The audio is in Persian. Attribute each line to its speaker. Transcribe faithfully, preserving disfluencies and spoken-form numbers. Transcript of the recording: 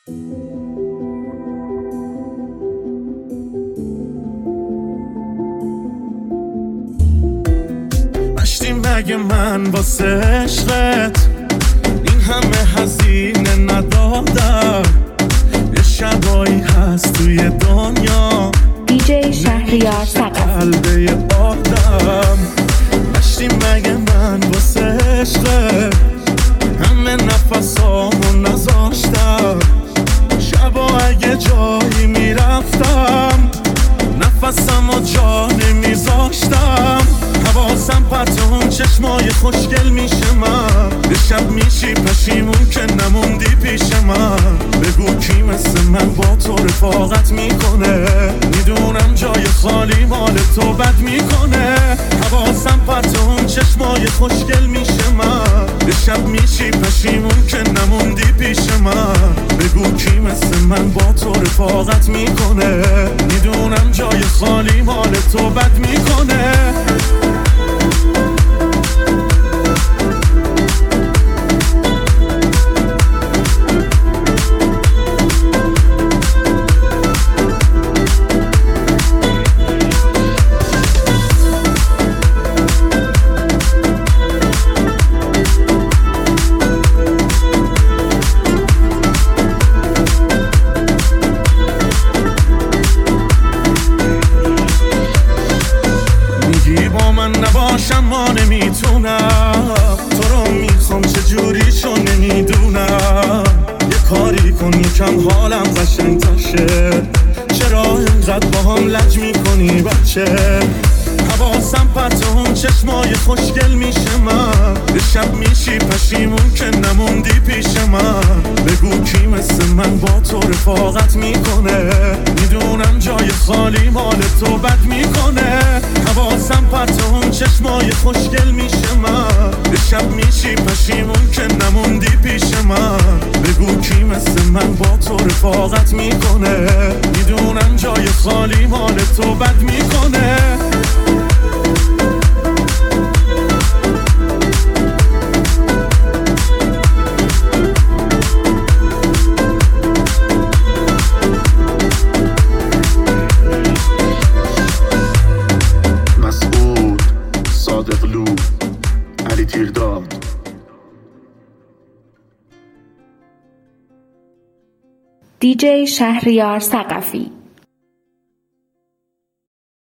Speaker 1: مشتی مگه من واسه عشقت این همه هزینه ندادم، یه شبایی هست توی دنیا
Speaker 2: دی جی شهریار ثقفی.
Speaker 1: قلبه یه آدم مشتی مگه من واسه عشقت همه نفسامو نذاشتم، شبا اگه جایی میرفتم نفسم و جا نمیذاشتم، حواسم پرت اون چشمای خوشگل میشه من، یه شب میشی پشیمون که نموندی پیش من، بگو کی مثل من با تو رفاقت میکنه، میدونم جای خالی مال تو بد میکنه، حواسم پرت اون چشمای خوشگل میشه من، یه شب میشی پشیمون که نموندی پیش من، بگو کی مثل من با تو رفاقت میکنه، میدونم جای خالی مال تو بد میکنه. نباشم ما نمیتونم، تو رو میخوام چجوری شو نمیدونم، یه کاری کن یکم حالم قشنگ تاشه، چرا اینقدر با هم لج میکنی بچه، حواسم پرت اون چشمای خوشگل میشه من، یه شب میشی پشیمون که نموندی پیش من، بگو کی مثل من با تو رفاقت میکنه، میدونم جای خالی مال تو بد میکنه، حواسم پرت اون چشمای خوشگل میشه من، یه شب میشی پشیمون که نموندی پیش من، بگو کی مثل من با تو رفاقت میکنه، میدونم جای خالی مال تو بد میکنه.
Speaker 2: دی جی شهریار ثقفی.